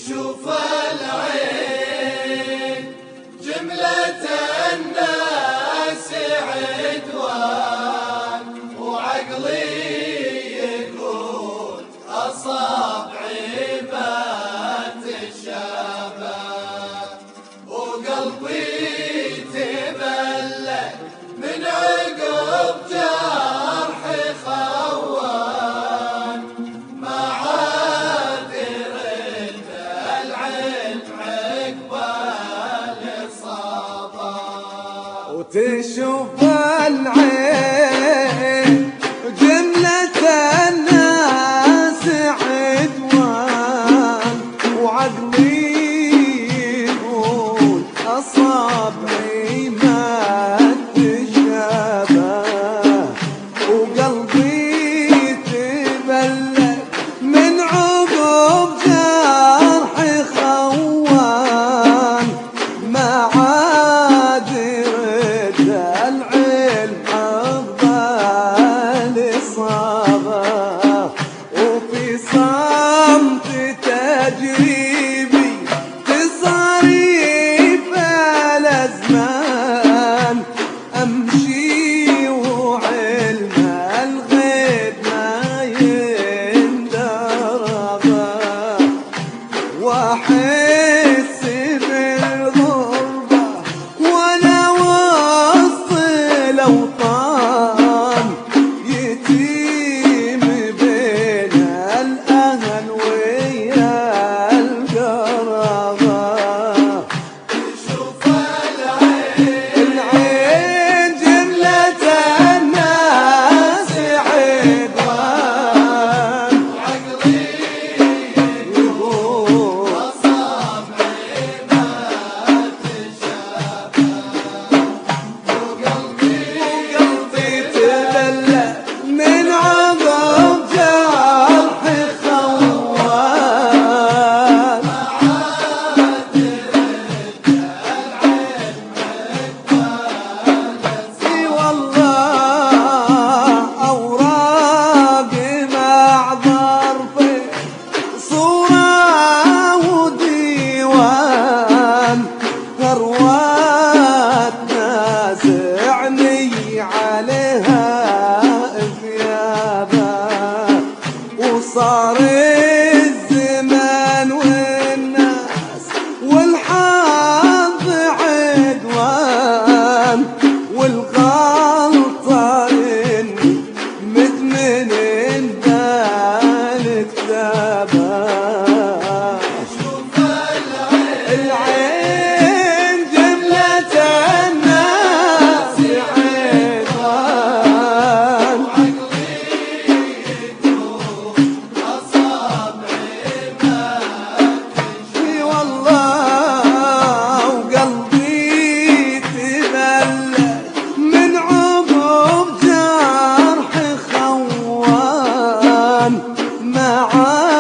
تشوف العين جملة الناس عدوان، وعقلي يقول أصابعي ما تشابه، وقلبي تبلد من عقب جرح خوان، ما عاد يرد العلم عقب الإصابة. وتشوف العين جملة الناس عدوان، وعقلي يقول أصابعي ما تشابه، وقلبي تبلد من عقب جرح خوان، ما عاد يرد العلم عقب الإصابة. وفي صمت تجريبي تصاريف الأزمان، أمشي وعلم الغيب ما يندرى، وأحس بالغربة وأنا وسط الأوطان، يتيم بين الأهل ويا القرابة. تشوف العين جملة الناس عدوان، وعقلي يقول أصابعي ما تشابه، وقلبي تبلى من عقب جرح خوان، اي والله اوراق مع ظرفي صورة وديوان، ثروات نازعني عليها ثيابا، وصار الزمان والناس والحظ عدوان، والغلطة إني مدمن بالكتابة. تشوف العين جملة الناس عدوان، وعقلي يقول أصابعي ما اي والله وقلبي تبلد من عقب جرح خوان، ما عاد